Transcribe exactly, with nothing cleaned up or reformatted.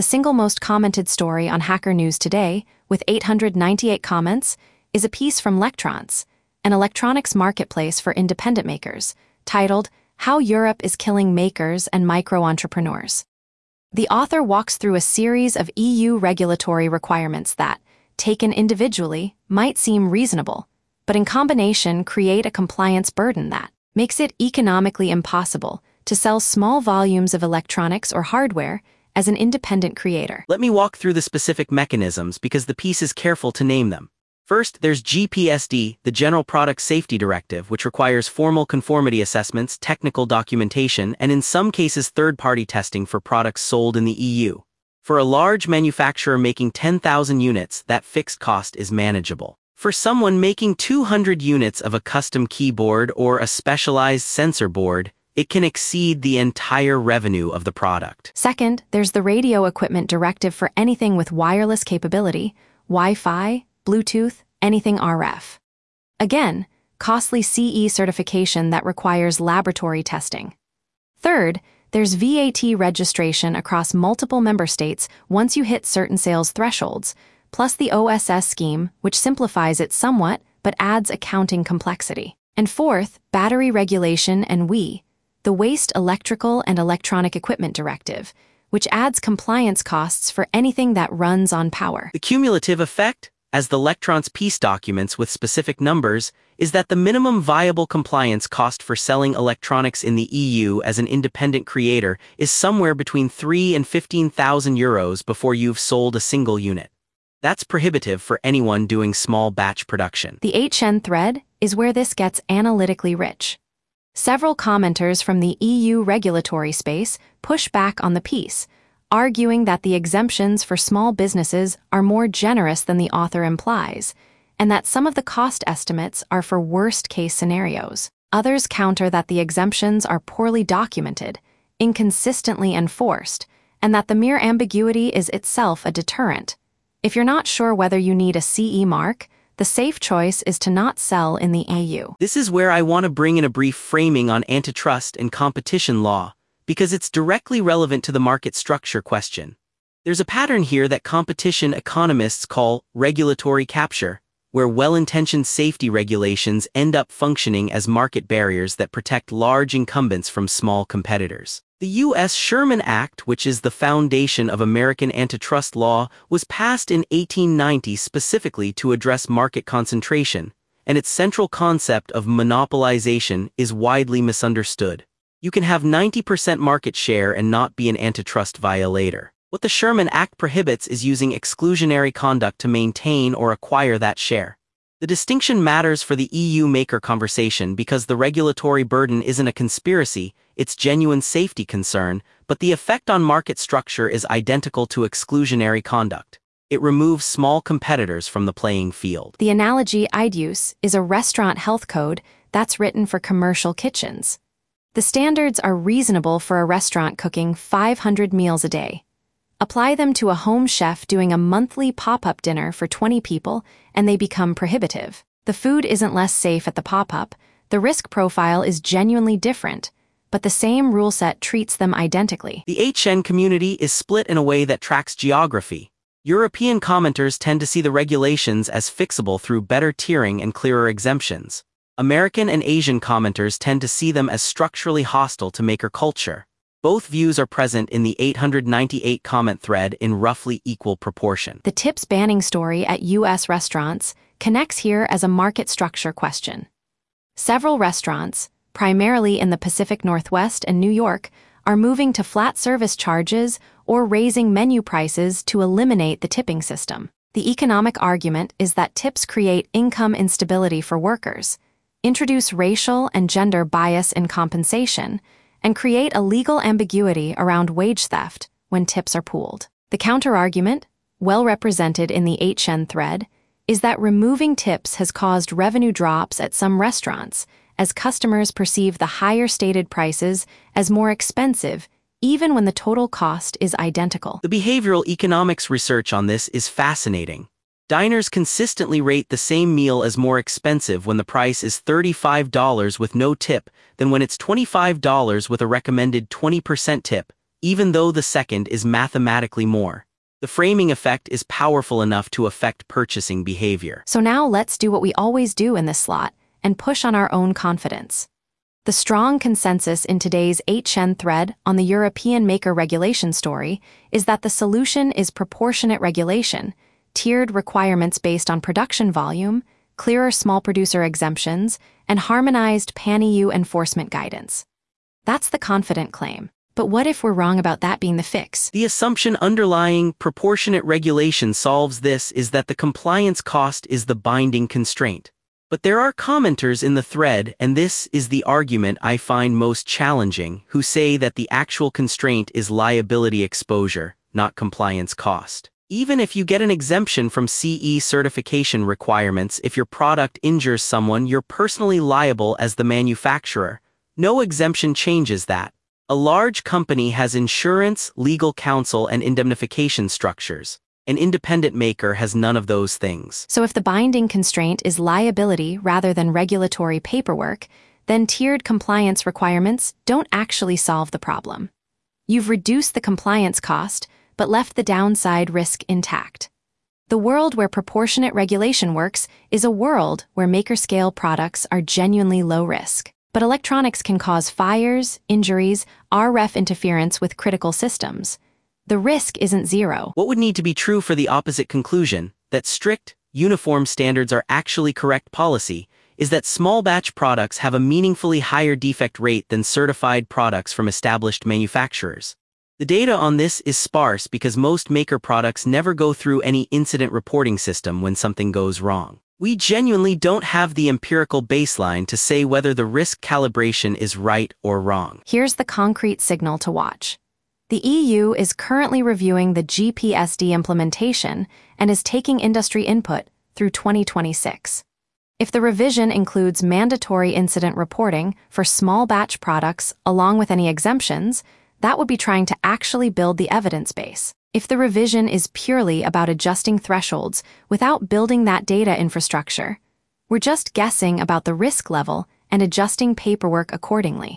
single most commented story on Hacker News today, with eight hundred ninety-eight comments, is a piece from Lectrons, an electronics marketplace for independent makers, titled How Europe is Killing Makers and Micro-Entrepreneurs. The author walks through a series of E U regulatory requirements that, taken individually, might seem reasonable, but in combination create a compliance burden that makes it economically impossible to sell small volumes of electronics or hardware as an independent creator. Let me walk through the specific mechanisms because the piece is careful to name them. First, there's G P S D, the General Product Safety Directive, which requires formal conformity assessments, technical documentation, and in some cases third-party testing for products sold in the E U. For a large manufacturer making ten thousand units, that fixed cost is manageable. For someone making two hundred units of a custom keyboard or a specialized sensor board, it can exceed the entire revenue of the product. Second, there's the Radio Equipment Directive for anything with wireless capability, Wi-Fi, Bluetooth, anything R F. Again, costly C E certification that requires laboratory testing. Third, there's V A T registration across multiple member states once you hit certain sales thresholds, plus the O S S scheme, which simplifies it somewhat but adds accounting complexity. And fourth, battery regulation and W E, the Waste Electrical and Electronic Equipment Directive, which adds compliance costs for anything that runs on power. The cumulative effect, as the Lectrons piece documents with specific numbers, is that the minimum viable compliance cost for selling electronics in the E U as an independent creator is somewhere between three and fifteen thousand euros before you've sold a single unit. That's prohibitive for anyone doing small batch production. The H N thread is where this gets analytically rich. Several commenters from the E U regulatory space push back on the piece, arguing that the exemptions for small businesses are more generous than the author implies, and that some of the cost estimates are for worst-case scenarios. Others counter that the exemptions are poorly documented, inconsistently enforced, and that the mere ambiguity is itself a deterrent. If you're not sure whether you need a C E mark, the safe choice is to not sell in the E U. This is where I want to bring in a brief framing on antitrust and competition law, because it's directly relevant to the market structure question. There's a pattern here that competition economists call regulatory capture, where well-intentioned safety regulations end up functioning as market barriers that protect large incumbents from small competitors. The U S Sherman Act, which is the foundation of American antitrust law, was passed in eighteen ninety specifically to address market concentration, and its central concept of monopolization is widely misunderstood. You can have ninety percent market share and not be an antitrust violator. What the Sherman Act prohibits is using exclusionary conduct to maintain or acquire that share. The distinction matters for the E U maker conversation because the regulatory burden isn't a conspiracy, it's genuine safety concern, but the effect on market structure is identical to exclusionary conduct. It removes small competitors from the playing field. The analogy I'd use is a restaurant health code that's written for commercial kitchens. The standards are reasonable for a restaurant cooking five hundred meals a day. Apply them to a home chef doing a monthly pop-up dinner for twenty people, and they become prohibitive. The food isn't less safe at the pop-up, the risk profile is genuinely different, but the same rule set treats them identically. The H N community is split in a way that tracks geography. European commenters tend to see the regulations as fixable through better tiering and clearer exemptions. American and Asian commenters tend to see them as structurally hostile to maker culture. Both views are present in the eight hundred ninety-eight comment thread in roughly equal proportion. The tips banning story at U S restaurants connects here as a market structure question. Several restaurants, primarily in the Pacific Northwest and New York, are moving to flat service charges or raising menu prices to eliminate the tipping system. The economic argument is that tips create income instability for workers, introduce racial and gender bias in compensation, and create a legal ambiguity around wage theft when tips are pooled. The counterargument, well represented in the H N thread, is that removing tips has caused revenue drops at some restaurants as customers perceive the higher stated prices as more expensive even when the total cost is identical. The behavioral economics research on this is fascinating. Diners consistently rate the same meal as more expensive when the price is thirty-five dollars with no tip than when it's twenty-five dollars with a recommended twenty percent tip, even though the second is mathematically more. The framing effect is powerful enough to affect purchasing behavior. So now let's do what we always do in this slot and push on our own confidence. The strong consensus in today's eight chan thread on the European maker regulation story is that the solution is proportionate regulation, tiered requirements based on production volume, clearer small producer exemptions, and harmonized pan-E U enforcement guidance. That's the confident claim. But what if we're wrong about that being the fix? The assumption underlying proportionate regulation solves this is that the compliance cost is the binding constraint. But there are commenters in the thread, and this is the argument I find most challenging, who say that the actual constraint is liability exposure, not compliance cost. Even if you get an exemption from C E certification requirements, if your product injures someone, you're personally liable as the manufacturer. No exemption changes that. A large company has insurance, legal counsel, and indemnification structures. An independent maker has none of those things. So if the binding constraint is liability rather than regulatory paperwork, then tiered compliance requirements don't actually solve the problem. You've reduced the compliance cost, but left the downside risk intact. The world where proportionate regulation works is a world where maker-scale products are genuinely low risk. But electronics can cause fires, injuries, R F interference with critical systems. The risk isn't zero. What would need to be true for the opposite conclusion, that strict, uniform standards are actually correct policy, is that small batch products have a meaningfully higher defect rate than certified products from established manufacturers. The data on this is sparse because most maker products never go through any incident reporting system when something goes wrong. We genuinely don't have the empirical baseline to say whether the risk calibration is right or wrong. Here's the concrete signal to watch. The E U is currently reviewing the G P S D implementation and is taking industry input through twenty twenty-six. If the revision includes mandatory incident reporting for small batch products along with any exemptions, that would be trying to actually build the evidence base. If the revision is purely about adjusting thresholds without building that data infrastructure, we're just guessing about the risk level and adjusting paperwork accordingly.